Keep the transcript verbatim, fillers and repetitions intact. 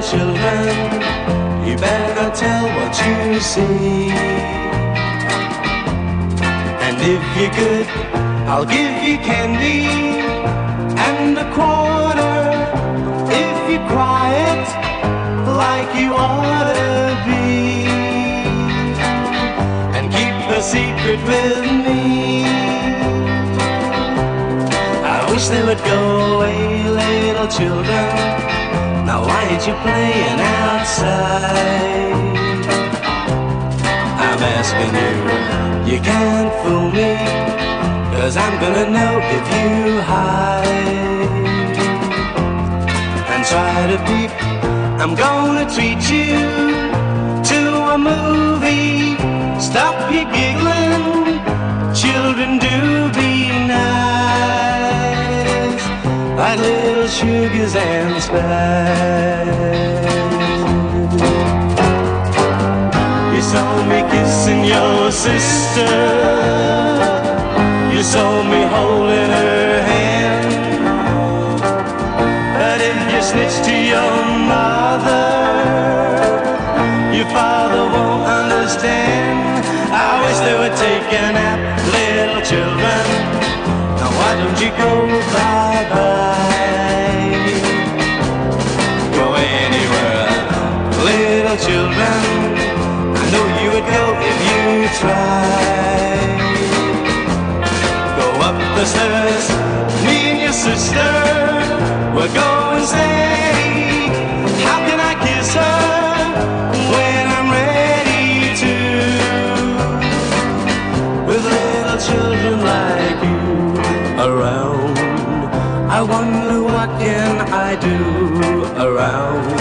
children, you better tell what you see. And if you're good, I'll give you candy and a quarter. If you're quiet, like you ought to be, and keep a secret with me. I wish they would go away, little children. Now why ain't you playing outside? I'm asking you, you can't fool me, 'cause I'm gonna know if you hide and try to peep. I'm gonna treat you to a movie. Stop your giggling, children, do be nice, like little sugars and spice. You saw me kissing your sister, you saw me holding her hand, but if you snitch to your mother, your father won't understand. I wish they would take a nap, little children. Now why don't you go bye-bye? Go anywhere, little children. I know you would go if you tried. Go up the stairs, me and your sister, we're going steady. How can I kiss her when I'm ready to? With little children like you around, I wonder what can I do around.